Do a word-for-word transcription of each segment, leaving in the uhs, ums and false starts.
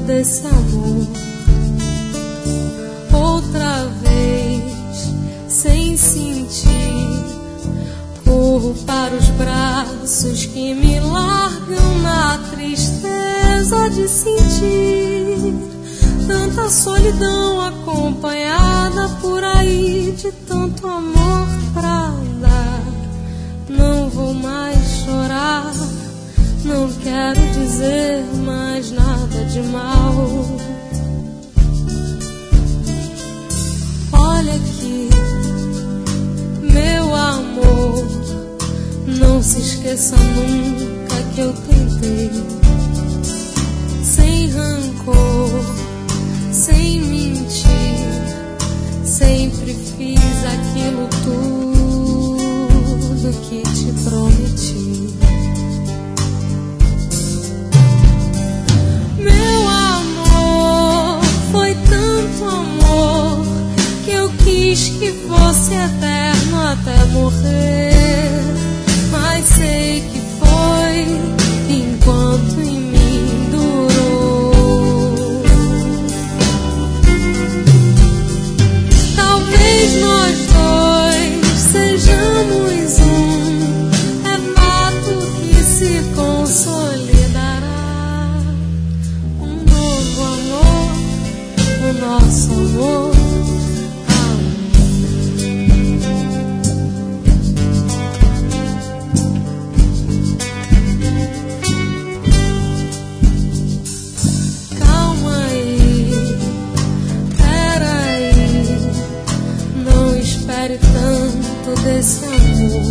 desse amor. Outra vez, sem sentir, corro para os braços que me largam na tristeza de sentir tanta solidão acompanhada por aí de tanto amor pra dar. Não vou mais chorar, não quero dizer mais nada de mal. Olha aqui, meu amor, não se esqueça nunca que eu tentei, sem rancor, sem mentir, sempre fiz aquilo tudo que te prometi. Meu amor, foi tanto amor que eu quis que fosse eterno até morrer, mas sei que foi enquanto em mim durou. Talvez nós dois sejamos um retrato que se consolidará. Um novo amor, o nosso amor. Tanto desse amor.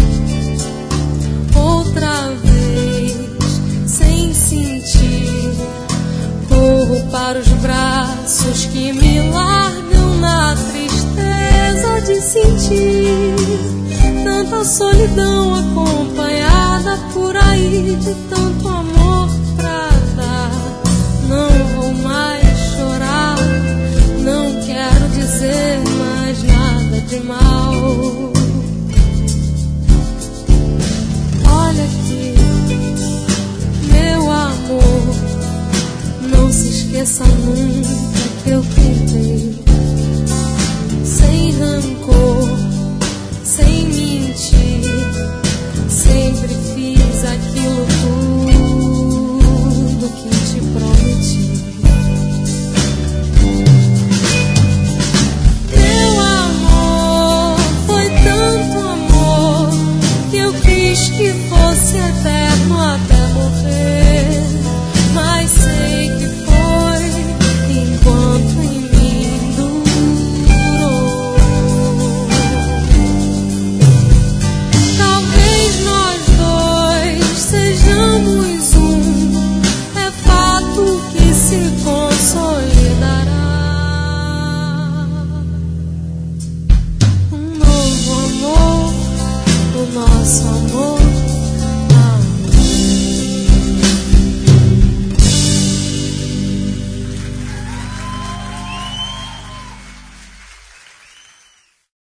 Outra vez, sem sentir, corro para os braços que me largam na tristeza de sentir tanta solidão acompanhada por aí de tanto amor pra dar. Não vou mais chorar, não quero dizer mais nada de mal. Olha aqui, meu amor, não se esqueça nunca que eu tentei, sem rancor, sem mentir, sempre fiz aquilo tudo que te prometi. Que fosse eterno